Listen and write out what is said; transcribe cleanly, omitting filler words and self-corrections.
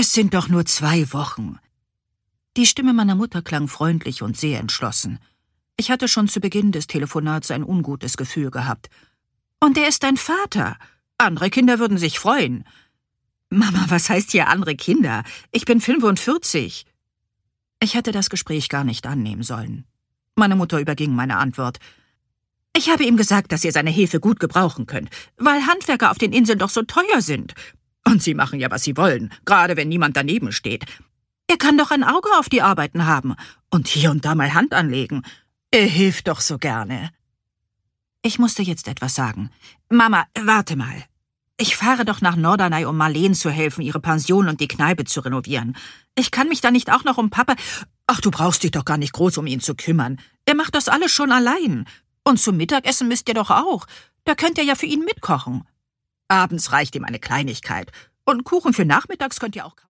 Es sind doch nur 2 Wochen. Die Stimme meiner Mutter klang freundlich und sehr entschlossen. Ich hatte schon zu Beginn des Telefonats ein ungutes Gefühl gehabt. Und er ist dein Vater. Andere Kinder würden sich freuen. Mama, was heißt hier andere Kinder? Ich bin 45. Ich hätte das Gespräch gar nicht annehmen sollen. Meine Mutter überging meine Antwort. Ich habe ihm gesagt, dass ihr seine Hilfe gut gebrauchen könnt, weil Handwerker auf den Inseln doch so teuer sind. Und sie machen ja, was sie wollen, gerade wenn niemand daneben steht. Er kann doch ein Auge auf die Arbeiten haben und hier und da mal Hand anlegen. Er hilft doch so gerne. Ich musste jetzt etwas sagen. Mama, warte mal. Ich fahre doch nach Norderney, um Marleen zu helfen, ihre Pension und die Kneipe zu renovieren. Ich kann mich da nicht auch noch um Papa... Ach, du brauchst dich doch gar nicht groß um ihn zu kümmern. Er macht das alles schon allein. Und zum Mittagessen müsst ihr doch auch. Da könnt ihr ja für ihn mitkochen. Abends reicht ihm eine Kleinigkeit. Und Kuchen für nachmittags könnt ihr auch...